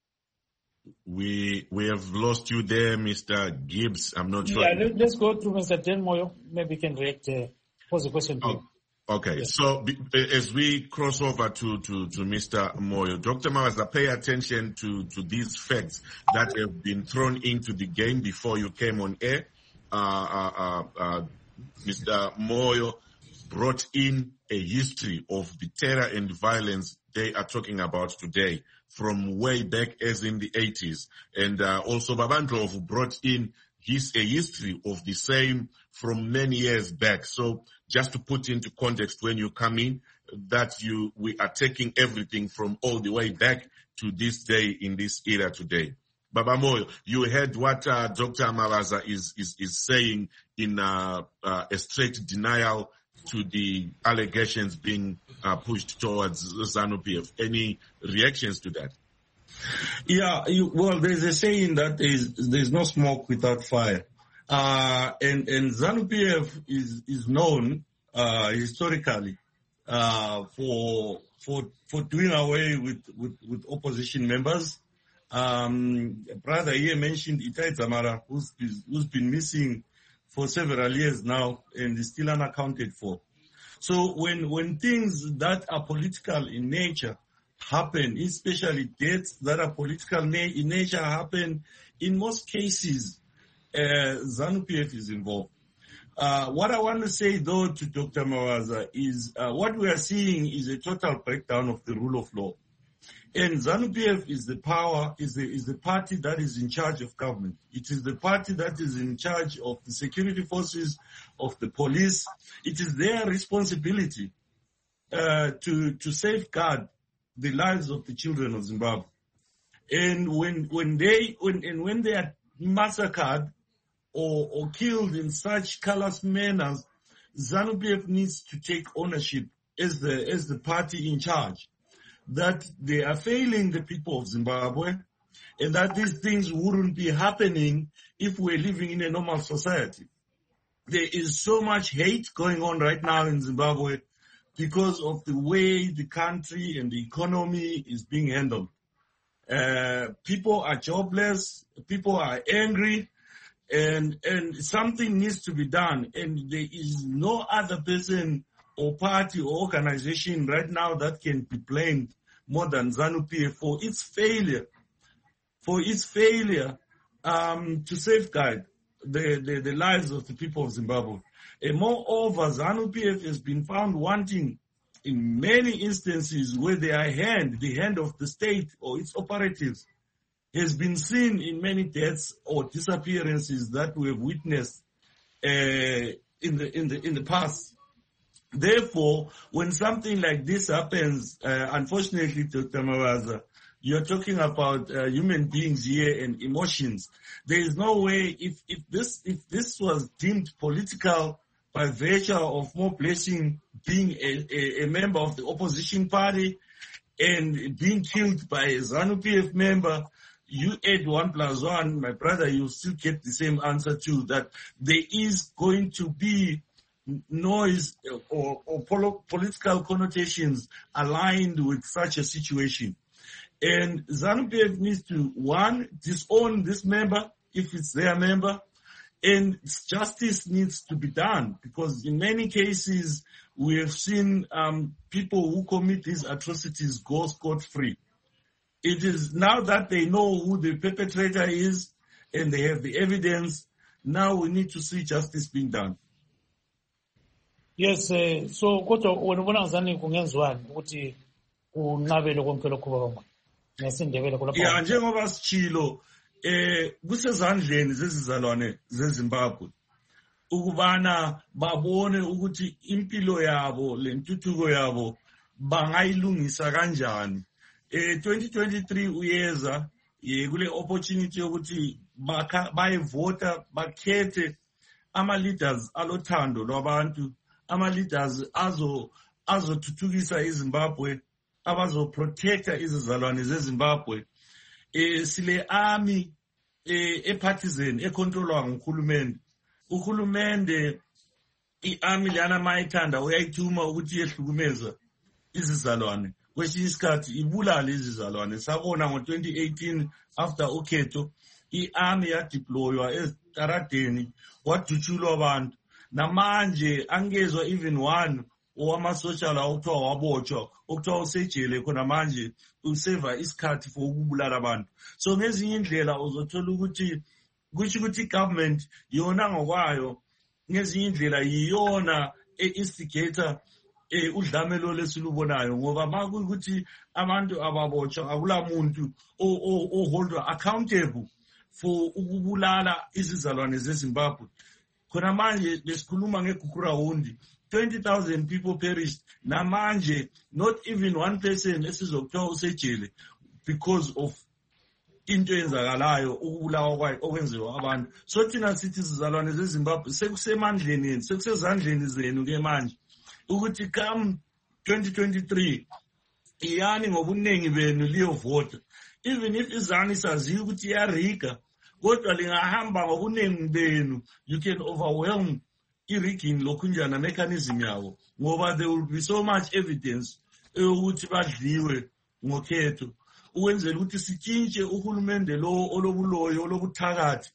We we have lost you there, Mister Gibbs. I'm not sure. Yeah, let's go to Mister Jen Moyo. Maybe he can react. Uh, pose a question to oh, you. Okay, yes. So as we cross over to, to, to Mister Moyo, Doctor Mawaza, pay attention to, to these facts that have been thrown into the game before you came on air. Uh, uh, uh, uh, Mister Moyo brought in a history of the terror and violence they are talking about today from way back as in the eighties. And uh, also Babandlov brought in his, a history of the same from many years back. So just to put into context when you come in, that you we are taking everything from all the way back to this day in this era today. Baba Moyo, you heard what uh, Doctor Mawaza is, is, is saying in uh, uh, a straight denial to the allegations being uh, pushed towards ZANU-P F. Any reactions to that? Yeah, you, well, there's a saying that there's, there's no smoke without fire. Uh, and, and ZANU-P F is, is known, uh, historically, uh, for, for, for doing away with, with, with opposition members. Um, brother here mentioned Itai Zamara, who's, who's been missing for several years now and is still unaccounted for. So when, when things that are political in nature happen, especially deaths that are political in nature happen, in most cases, uh, ZANU-P F is involved. Uh, what I want to say though to Doctor Mawaza is, uh, what we are seeing is a total breakdown of the rule of law. And ZANU-P F is the power, is the, is the party that is in charge of government. It is the party that is in charge of the security forces, of the police. It is their responsibility, uh, to, to safeguard the lives of the children of Zimbabwe. And when, when they, when, and when they are massacred or, or killed in such callous manners, ZANU-P F needs to take ownership as the, as the party in charge, that they are failing the people of Zimbabwe, and that these things wouldn't be happening if we're living in a normal society. There is so much hate going on right now in Zimbabwe because of the way the country and the economy is being handled. Uh, people are jobless, people are angry, and, and something needs to be done. And there is no other person or party or organization right now that can be blamed more than ZANU-P F for its failure, for its failure um, to safeguard the, the, the lives of the people of Zimbabwe. And moreover, ZANU-P F has been found wanting in many instances where their hand, the hand of the state or its operatives, has been seen in many deaths or disappearances that we have witnessed uh, in the in the in the past. Therefore, when something like this happens, uh, unfortunately, Doctor Mabaza, you're talking about uh, human beings here and emotions. There is no way, if if this if this was deemed political by virtue of Mo Blessing being a, a, a member of the opposition party and being killed by a ZANU-P F member, you add one plus one, my brother, you still get the same answer too, that there is going to be noise or, or polo, political connotations aligned with such a situation. And ZANU-P F needs to, one, disown this member if it's their member, and justice needs to be done, because in many cases we have seen um, people who commit these atrocities go scot-free. It is now that they know who the perpetrator is and they have the evidence, now we need to see justice being done. Yes, uh, so kodwa wena ubona ngizani kungenziwani ukuthi unqabele konke lokho baba ngesindebele kulapha. Yeah, njengoba sichilo eh kusezandleni zezizalwane zeZimbabwe ukubana babone ukuthi impilo yabo lentuthuko yabo bangayilungisa kanjani. Eh twenty twenty-three uyeza kule opportunity yokuthi bayevota bakhethe ama leaders alothando lwabantu, ama leaders azo azothuthukisa iZimbabwe, abazo protecta izizalwane zeZimbabwe. Eh sile army eh epartisan econtrolwa ngukhulumende. Ukhulumende iarmy lana mayithanda uyayithuma ukuthi yehlukumeza izizalwane. Kwesinye isikhathi ibulala izizalwane. Sabona ngo twenty eighteen after ukhetho iarmy yadeploywa eStaradeni wadutshulwa abantu. Namanje angezwa even one owama-social okuthiwa wabotshwa okuthiwa usejele khona manje useva isikhathi for ukubulala abantu. So ngezinye indlela uzothola ukuthi kusho ukuthi government yona ngokwayo ngezinye indlela yiyona e-instigator eh udlamelo lesilubonayo, ngoba makuthi abantu ababotshwa akula muntu o holdwa accountable for ukubulala izizalwane zeZimbabwe. Khona manje lesikhuluma ngeGukurawundi, twenty thousand people perished. Namanje not even one person esizokuthiwa usejele because of into eyenzakalayo ukubulawa okwenziwa abantu. So thina sithi izizalwane zeZimbabwe sekusemandleni, sekusezandleni zenu ke manje ukuthi come twenty twenty-three iyani ngobunengi benu liyovota. Even if izani saziyo ukuthi iyarika, kodwa lingahamba ngobunengi benu, you can overwhelm i-rigging lokhunjana mechanism yawo, ngoba there will be so much evidence ukuthi badliwe ngokhetho, ukwenzela ukuthi sitshintshe uhulumende lo olobuloyo olobuthakathi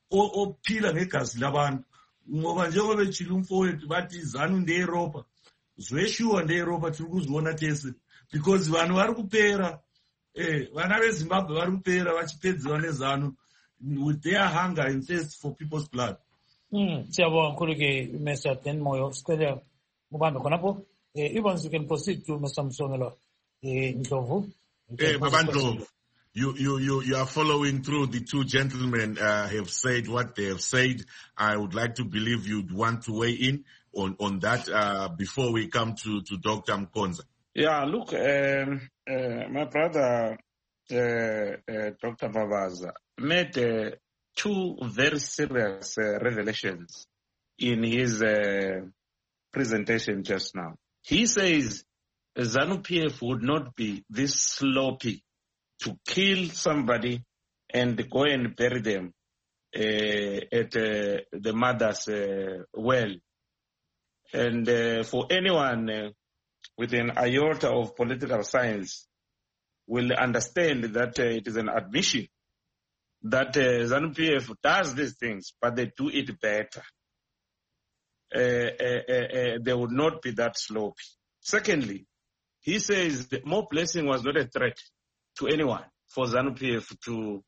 ophila ngegazi labantu. Ngoba njengoba betshila umfowethu bathi izanu ndeYuropa, zweshuwa ndeYuropa tiri kuzviona tese, because vanhu vari kupera, eh vana veZimbabwe vari kupera vachipedzwa nezanu with their hunger and thirst for people's blood. Mm, siyabonga kakhulu ke Mister Denmoyo, sicela ubambe khonapho. Eh Evans, you can proceed to Mister Msongelo eh Ndlovu. Eh Babandlovu, you you you you are following through. The two gentlemen uh, have said what they have said. I would like to believe you'd want to weigh in on on that uh, before we come to to Doctor Mkonza. Yeah, look, um, uh, my brother uh, uh, Doctor Mabaza made uh, two very serious uh, revelations in his uh, presentation just now. He says ZANU-P F would not be this sloppy to kill somebody and go and bury them uh, at uh, the mother's uh, well. And uh, for anyone uh, with an iota of political science will understand that uh, it is an admission that uh, ZANU-P F does these things, but they do it better. Uh, uh, uh, uh, they would not be that sloppy. Secondly, he says that Mo Blessing was not a threat to anyone for ZANU-P F to,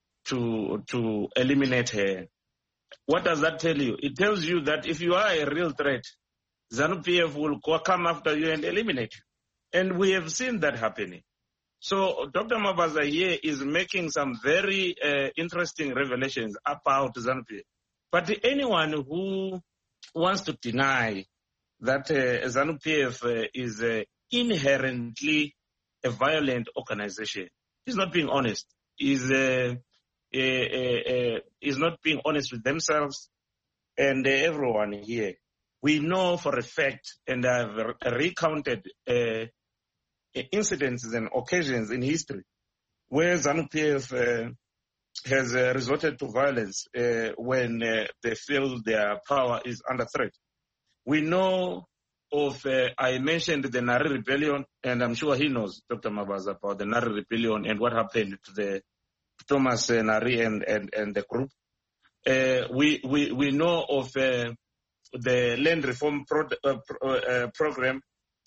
to, to eliminate her. What does that tell you? It tells you that if you are a real threat, ZANU-P F will go, come after you and eliminate you. And we have seen that happening. So Doctor Mabaza here is making some very uh, interesting revelations about ZANU-P F. But anyone who wants to deny that uh, ZANU-P F uh, is uh, inherently a violent organization is not being honest. Is uh, uh, uh, is not being honest with themselves and uh, everyone here. We know for a fact, and I've recounted uh, incidents and occasions in history where ZANU-P F uh, has uh, resorted to violence uh, when uh, they feel their power is under threat. We know of, uh, I mentioned the Nari Rebellion, and I'm sure he knows, Doctor Mabaza, about the Nari Rebellion and what happened to the Thomas uh, Nari and, and, and the group. Uh, we, we, we know of uh, the land reform pro, uh, pro, uh, program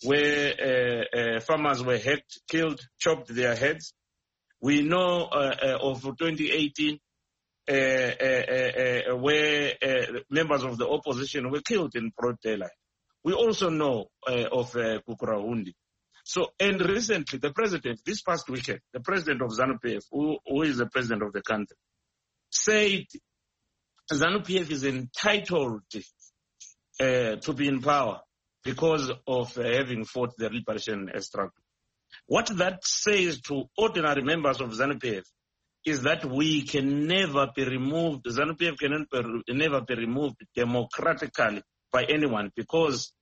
where uh, uh, farmers were hacked, killed, chopped their heads. We know uh, uh, of twenty eighteen uh, uh, uh, where uh, members of the opposition were killed in broad daylight. We also know uh, of uh, Kukurahundi. So, and recently, the president, this past weekend, the president of ZANU-P F, who, who is the president of the country, said ZANU-P F is entitled uh, to be in power because of uh, having fought the liberation struggle. What that says to ordinary members of ZANU-P F is that we can never be removed, ZANU-P F can never be removed democratically by anyone because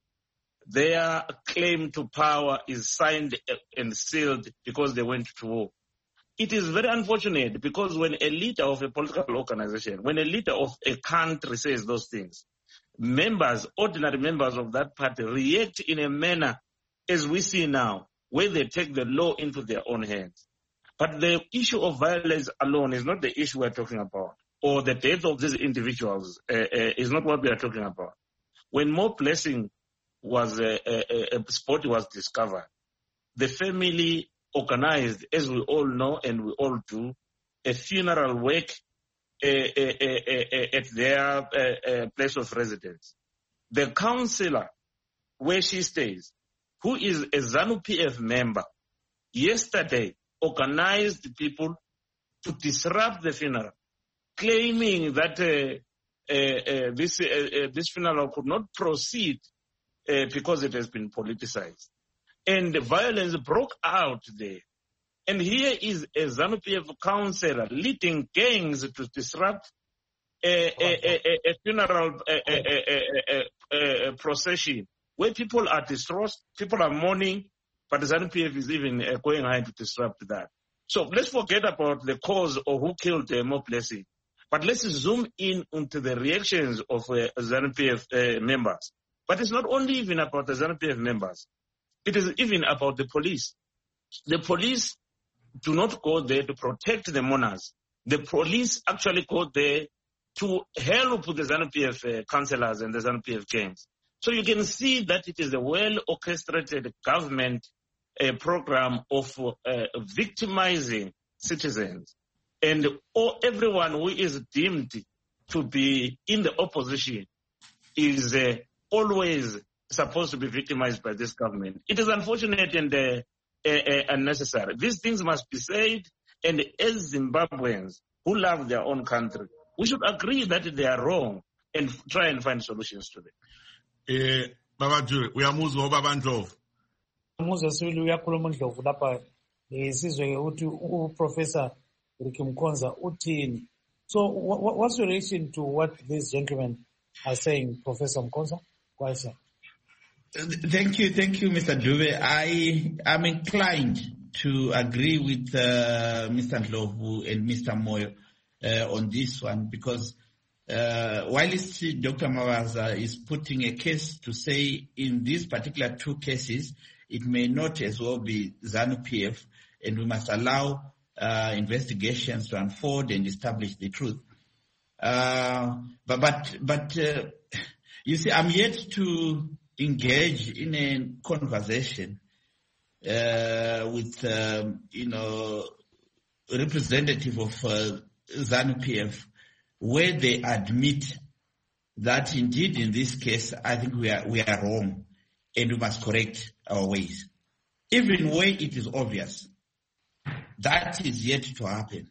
their claim to power is signed and sealed because they went to war. It is very unfortunate because when a leader of a political organization, when a leader of a country says those things, members, ordinary members of that party react in a manner as we see now, where they take the law into their own hands. But the issue of violence alone is not the issue we're talking about, or the death of these individuals uh, uh, is not what we are talking about. When Mo Blessing was uh, a, a spot was discovered, the family organized, as we all know and we all do, a funeral wake uh, uh, uh, uh, at their uh, uh, place of residence. The councillor, where she stays, who is a ZANU-P F member, yesterday organized people to disrupt the funeral, claiming that uh, uh, uh, this, uh, uh, this funeral could not proceed uh, because it has been politicized. And the violence broke out there. And here is a ZANU-P F councillor leading gangs to disrupt a, a, a, a funeral a, a, a, a, a, a procession where people are distraught, people are mourning, but the ZANU-P F is even uh, going ahead to disrupt that. So let's forget about the cause or who killed uh, Mo Blessing, but let's zoom in into the reactions of uh, ZANU-P F uh, members. But it's not only even about the ZANU-P F members. It is even about the police. The police do not go there to protect the mourners. The police actually go there to help the ZANU-P F uh, councillors and the ZANU-P F gangs. So you can see that it is a well-orchestrated government uh, program of uh, victimizing citizens. And all, everyone who is deemed to be in the opposition is uh, always supposed to be victimized by this government. It is unfortunate and uh, uh, uh, unnecessary. These things must be said, and as Zimbabweans who love their own country, we should agree that they are wrong and try and find solutions to them. Eh, Baba Jure, uyamuzwa ubaba Ndlovu. Umuze sibili uyakhuluma uNdlovu lapha sizwe ukuthi uprofessor Ricky Mkonza uthini. So what, what's your reaction to what these gentlemen are saying, Professor Mkonza? Question. Thank you, thank you, Mister Dube. I am inclined to agree with uh, Mister Ndlovu and Mister Moyo uh, on this one, because uh, while Doctor Mavaza is putting a case to say in these particular two cases, it may not as well be ZANU-P F, and we must allow uh, investigations to unfold and establish the truth. Uh, but but but uh, you see, I'm yet to engage in a conversation uh, with um, you know representative of uh, ZANU-P F, where they admit that indeed in this case, I think we are we are wrong and we must correct our ways. Even where it is obvious, that is yet to happen.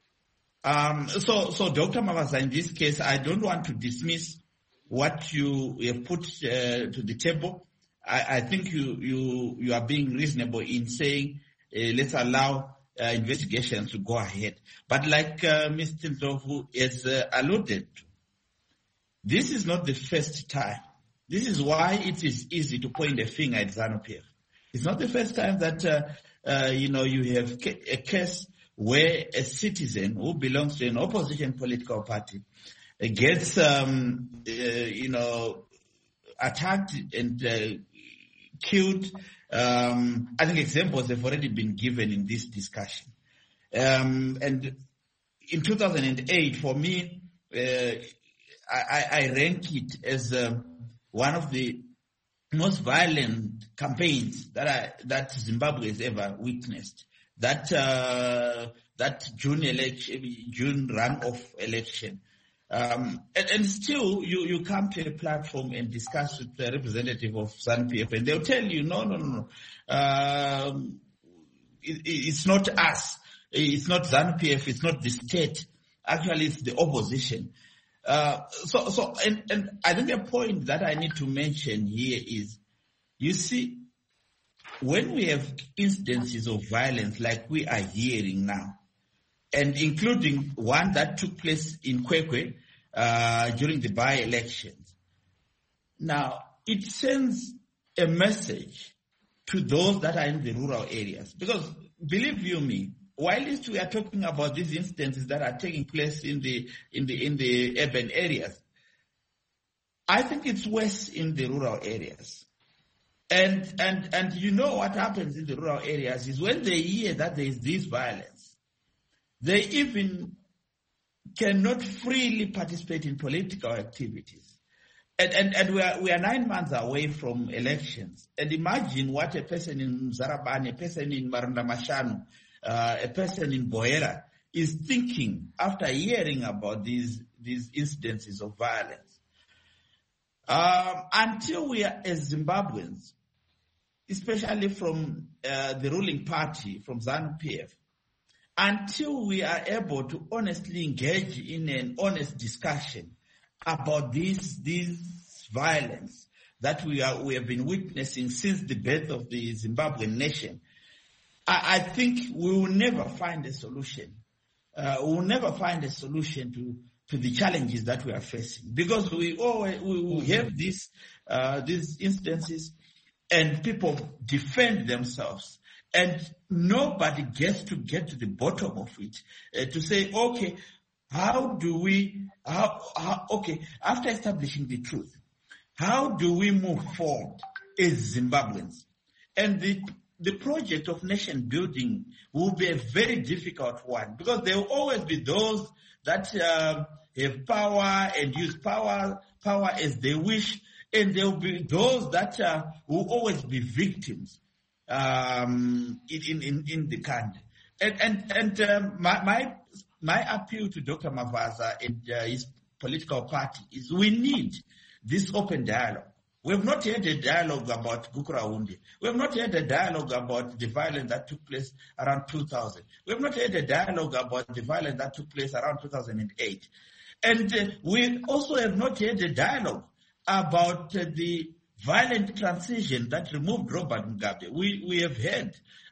Um, so, so Doctor Mavaza, in this case, I don't want to dismiss what you have put uh, to the table. I, I think you, you, you are being reasonable in saying, uh, let's allow uh, investigations to go ahead. But like uh, Mister Ndlovu has uh, alluded to, this is not the first time. This is why it is easy to point a finger at ZANU-P F. It's not the first time that, uh, uh, you know, you have a case where a citizen who belongs to an opposition political party gets, um, uh, you know, attacked and uh, killed. Um, I think examples have already been given in this discussion. Um, and in two thousand eight, for me, uh, I, I rank it as uh, one of the most violent campaigns that I, that Zimbabwe has ever witnessed. That uh, that June election, June runoff election, um, and, and still you, you come to a platform and discuss with the representative of ZANU-P F, and they'll tell you, no, no, no, no, um, it, it's not us, it's not ZANU-P F, it's not the state. Actually, it's the opposition. Uh, so, so, and, and I think the point that I need to mention here is, you see, when we have instances of violence like we are hearing now, and including one that took place in Kwekwe uh, during the by-elections, now it sends a message to those that are in the rural areas. Because believe you me, while we are talking about these instances that are taking place in the in the in the urban areas, I think it's worse in the rural areas. And and and you know what happens in the rural areas is when they hear that there is this violence, they even cannot freely participate in political activities. And and, and we are we are nine months away from elections. And imagine what a person in Zarabani, a person in Maranda Mashanu, uh, a person in Boera is thinking after hearing about these these incidences of violence. Um, until we are, as Zimbabweans, especially from uh, the ruling party, from ZANU-P F, until we are able to honestly engage in an honest discussion about this, this violence that we are we have been witnessing since the birth of the Zimbabwean nation, I, I think we will never find a solution. Uh, we will never find a solution to to the challenges that we are facing, because we always we, we have these uh, these instances, and people defend themselves, and nobody gets to get to the bottom of it uh, to say, okay, how do we, how, how, okay, after establishing the truth, how do we move forward as Zimbabweans? And the the project of nation building will be a very difficult one, because there will always be those that uh, have power and use power power as they wish, and there will be those that uh, will always be victims um, in, in in the country. And and and um, my my my appeal to Doctor Mavaza and uh, his political party is we need this open dialogue. We have not had a dialogue about Gukurahundi. We have not had a dialogue about the violence that took place around two thousand. We have not had a dialogue about the violence that took place around two thousand eight. And uh, we also have not had a dialogue about uh, the violent transition that removed Robert Mugabe. We we have had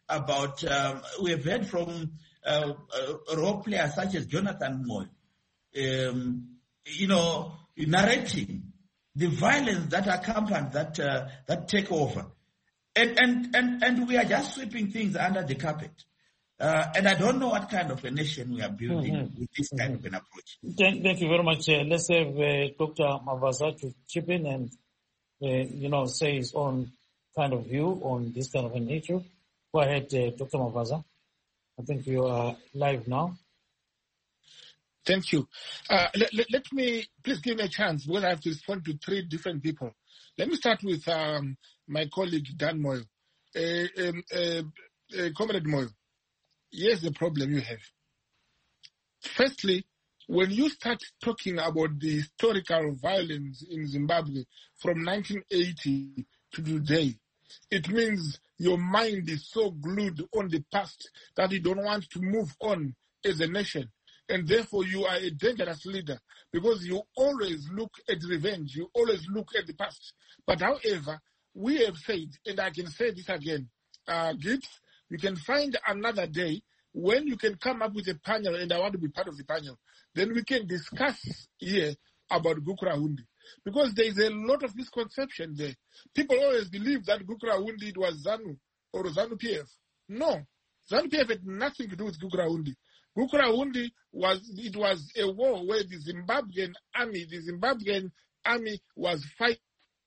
about, um, we have heard from uh, uh, role players such as Jonathan Moyo, um, you know, narrating the violence that accompanied that uh, that takeover, and and and and we are just sweeping things under the carpet. Uh, and I don't know what kind of a nation we are building mm-hmm. with this kind mm-hmm. of an approach. Thank, thank you very much. Uh, let's have uh, Doctor Mavaza to chip in and uh, you know say his own kind of view on this kind of an issue. Go ahead, uh, Doctor Mavaza. I think you are live now. Thank you. Uh, let, let, let me, please give me a chance because I have to respond to three different people. Let me start with um, my colleague, Dan Moyo. Uh, um, uh, uh, Comrade Moyo, here's the problem you have. Firstly, when you start talking about the historical violence in Zimbabwe from nineteen eighty to today, it means your mind is so glued on the past that you don't want to move on as a nation. And therefore, you are a dangerous leader because you always look at revenge. You always look at the past. But however, we have said, and I can say this again, uh, Gibbs, you can find another day when you can come up with a panel, and I want to be part of the panel. Then we can discuss here about Gukurahundi. Because there is a lot of misconception there. People always believe that Gukurahundi it was ZANU or ZANU P F. No, ZANU P F had nothing to do with Gukurahundi. Gukurahundi was, it was a war where the Zimbabwean army, the Zimbabwean army was fighting.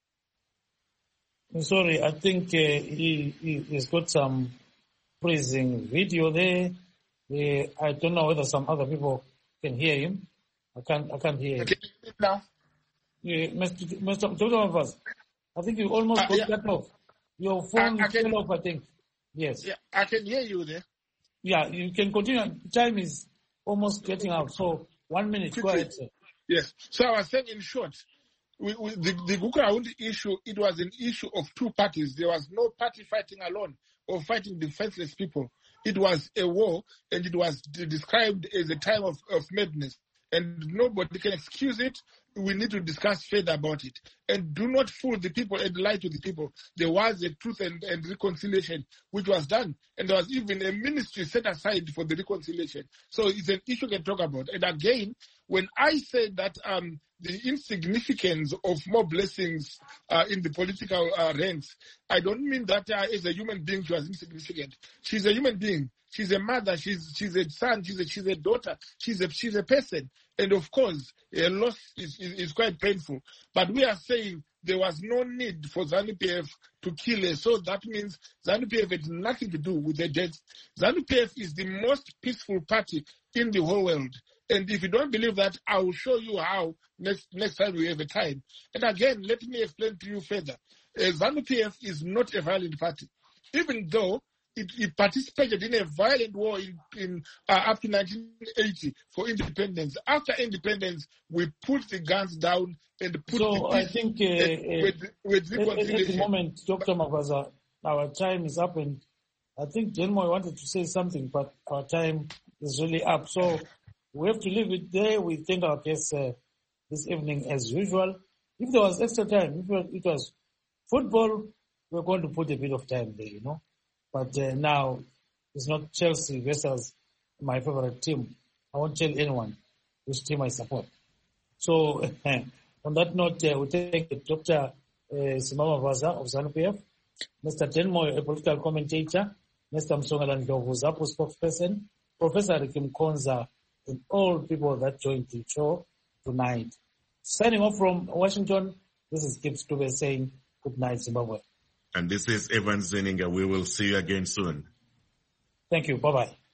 Sorry, I think uh, he, he, he's got some freezing video there. Uh, I don't know whether some other people can hear him. I can't, I can't hear him. Okay, now. Yeah, Mister Mister Mavaza, I think you almost uh, got yeah. cut off. Your phone I, I can, fell off, I think. Yes. Yeah, I can hear you there. Yeah, you can continue. Time is almost getting out. So one minute. Go ahead, sir. Yes. So I was saying in short, we, we, the, the Gukurahundi issue, it was an issue of two parties. There was no party fighting alone or fighting defenseless people. It was a war, and it was described as a time of, of madness. And nobody can excuse it. We need to discuss further about it. And do not fool the people and lie to the people. There was a truth and, and reconciliation which was done. And there was even a ministry set aside for the reconciliation. So it's an issue we can talk about. And again, when I say that um, the insignificance of more blessings uh, in the political uh, ranks, I don't mean that uh, as a human being she was insignificant. She's a human being. She's a mother, she's she's a son, she's a she's a daughter, she's a she's a person. And of course, a loss is, is, is quite painful. But we are saying there was no need for ZANU P F to kill her. So that means ZANU P F had nothing to do with the death. ZANU P F is the most peaceful party in the whole world. And if you don't believe that, I will show you how next next time we have a time. And again, let me explain to you further. Uh, ZANU P F is not a violent party. Even though It, it participated in a violent war in, in uh, up to nineteen eighty for independence. After independence, we put the guns down and put so the I think uh, with, with reconciliation. At the moment, Doctor Mavaza, our time is up, and I think Jenmo wanted to say something, but our time is really up. So we have to leave it there. We thank our guests uh, this evening as usual. If there was extra time, if it was football, we're going to put a bit of time there, you know. But uh, now, it's not Chelsea versus my favorite team. I won't tell anyone which team I support. So, on that note, uh, we take Doctor Uh, Simama Vaza of ZANU P F, Mister Tenmoyo, a political commentator, Mister Msongalan Ndlovu, ZAPU spokesperson, Professor Rikim Konza, and all people that joined the show tonight. Signing off from Washington, this is Gibbs Dube saying good night, Zimbabwe. And this is Evan Zeninga. We will see you again soon. Thank you. Bye-bye.